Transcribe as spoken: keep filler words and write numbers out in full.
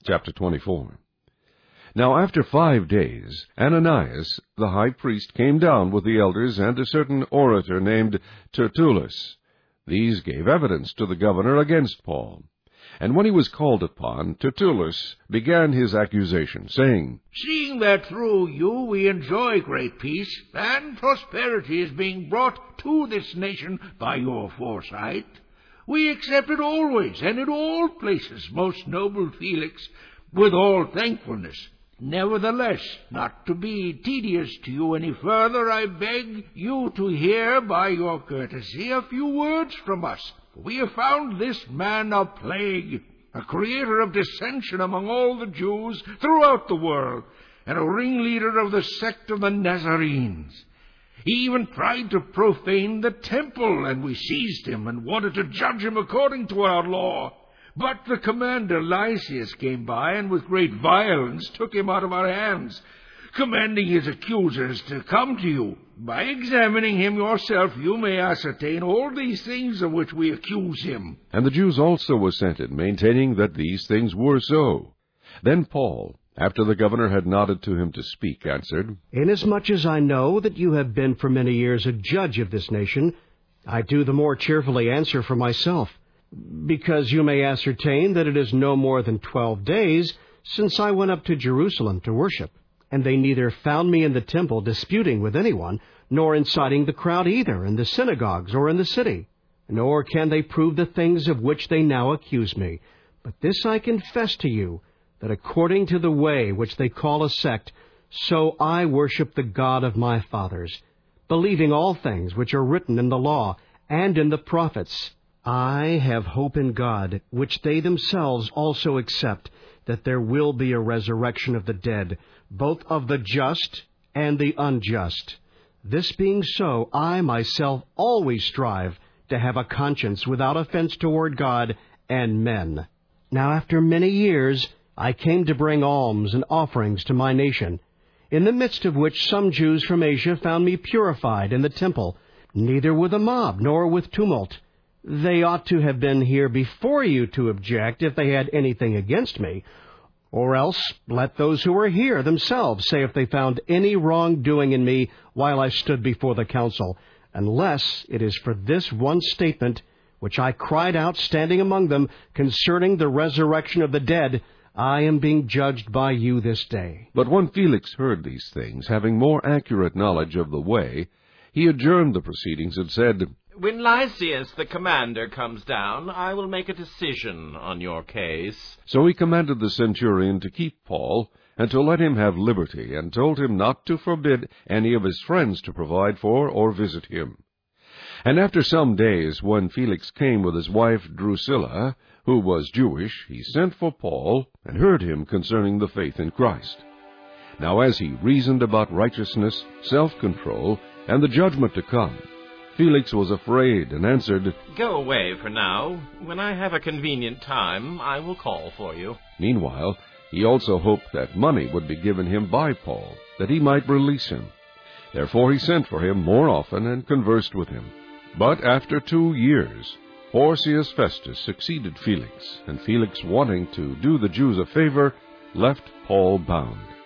Chapter twenty-four. Now after five days, Ananias the high priest came down with the elders and a certain orator named Tertullus. These gave evidence to the governor against Paul. And when he was called upon, Tertullus began his accusation, saying, Seeing that through you we enjoy great peace, and prosperity is being brought to this nation by your foresight, we accept it always and in all places, most noble Felix, with all thankfulness. Nevertheless, not to be tedious to you any further, I beg you to hear by your courtesy a few words from us. We have found this man a plague, a creator of dissension among all the Jews throughout the world, and a ringleader of the sect of the Nazarenes. He even tried to profane the temple, and we seized him and wanted to judge him according to our law. But the commander Lysias came by, and with great violence took him out of our hands, commanding his accusers to come to you. By examining him yourself, you may ascertain all these things of which we accuse him. And the Jews also assented, maintaining that these things were so. Then Paul, after the governor had nodded to him to speak, answered, Inasmuch as I know that you have been for many years a judge of this nation, I do the more cheerfully answer for myself, because you may ascertain that it is no more than twelve days since I went up to Jerusalem to worship, and they neither found me in the temple disputing with anyone, nor inciting the crowd either in the synagogues or in the city, nor can they prove the things of which they now accuse me. But this I confess to you, that according to the way which they call a sect, so I worship the God of my fathers, believing all things which are written in the law and in the prophets. I have hope in God, which they themselves also accept, that there will be a resurrection of the dead, both of the just and the unjust. This being so, I myself always strive to have a conscience without offense toward God and men. Now after many years I came to bring alms and offerings to my nation, in the midst of which some Jews from Asia found me purified in the temple, neither with a mob nor with tumult. They ought to have been here before you to object if they had anything against me. Or else let those who are here themselves say if they found any wrongdoing in me while I stood before the council, unless it is for this one statement, which I cried out standing among them, concerning the resurrection of the dead, I am being judged by you this day. But when Felix heard these things, having more accurate knowledge of the way, he adjourned the proceedings and said, When Lysias the commander comes down, I will make a decision on your case. So he commanded the centurion to keep Paul, and to let him have liberty, and told him not to forbid any of his friends to provide for or visit him. And after some days, when Felix came with his wife Drusilla, who was Jewish, he sent for Paul, and heard him concerning the faith in Christ. Now as he reasoned about righteousness, self-control, and the judgment to come, Felix was afraid, and answered, Go away for now. When I have a convenient time, I will call for you. Meanwhile, he also hoped that money would be given him by Paul, that he might release him. Therefore he sent for him more often, and conversed with him. But after two years, Porcius Festus succeeded Felix, and Felix, wanting to do the Jews a favor, left Paul bound.